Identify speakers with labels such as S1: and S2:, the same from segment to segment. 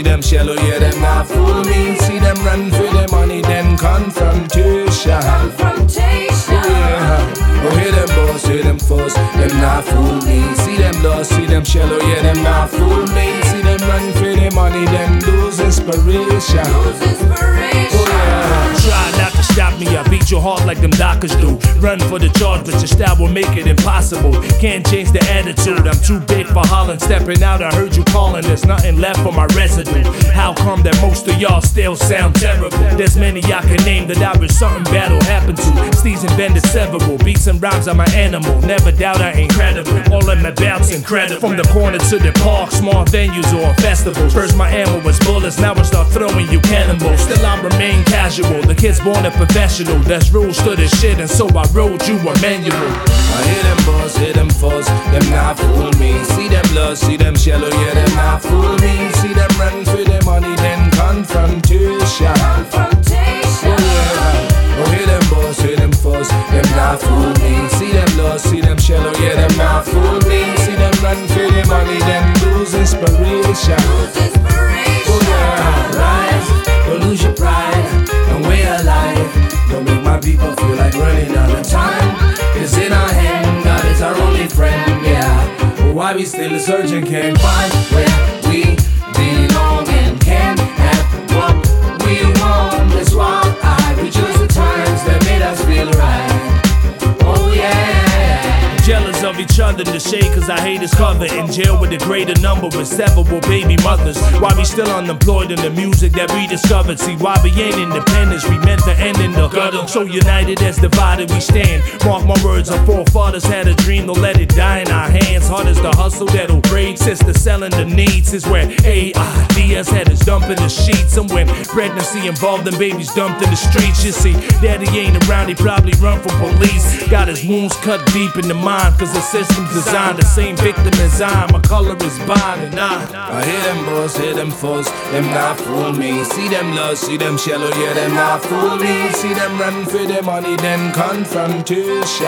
S1: them shallow, yeah, them not fool me. See them run for the money, then confrontation. Oh yeah, oh hear them boss, hear them fuss, them not fool me. See them lost, see them shallow, yeah, them not fool me. See them run for the money, then lose inspiration. Oh yeah.
S2: Try not to stop me, I beat your heart like them doctors do. Run for the charge, but your style will make it impossible. Can't change the attitude, I'm too big for Holland. Stepping out, I heard you calling, there's nothing left for my residue. How come that most of y'all still sound terrible? There's many I can name that I wish something bad will happen to. Steve's invented several beats and rhymes, I'm an animal. Never doubt I ain't credible, all of my bouts incredible. From the corner to the park, small venues or festivals. First my ammo was bullets, now I start throwing you cannonballs. Still I remain casual, the kid's born a professional. There's rules to this shit and so I wrote you a manual.
S1: I hear them boss, hear them fuss, them not fool me. See them lost, see them shallow, yeah, them not fool me. See them run for the money, then confrontation. Oh yeah, oh hear them boss, hear them fuss, them not fool me. See them lost, see them shallow, yeah, them not fool me. See them run for the money, then lose inspiration. Oh yeah, rise, don't lose your pride, and we're alive. Don't make my people feel like running out of time. It's in our hand, God is our only friend, yeah. But why we still searching, can't find where we belong and can't have what we want. That's why we chose the times that made us feel right. Oh yeah.
S2: Jealous of each other, the shade cause I hate his cover. In jail with a greater number of several baby mothers. Why we still unemployed in the music that we discovered? See why we ain't independence, we meant to end in the gutter. So united as divided we stand. Mark my words, our forefathers had a dream, don't let it die in our hands. Hard as the hustle that'll break, sister selling the needs is where AIDS had us dumping the sheets. And when pregnancy involved and babies dumped in the streets. You see, daddy ain't around, he probably run from police. Got his wounds cut deep in the mind, cause the system's designed the same victim as I. My color is blind and
S1: I hear them boss, hear them fuss, them not fool me. See them lost, see them shallow, yeah, them not fool me. See them run for the money, then confrontation.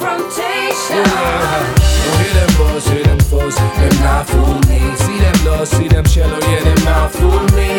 S1: Oh yeah, oh hear them boss, hear them fuss, them not fool me. See them lost, see them shallow, yeah, them not fool me.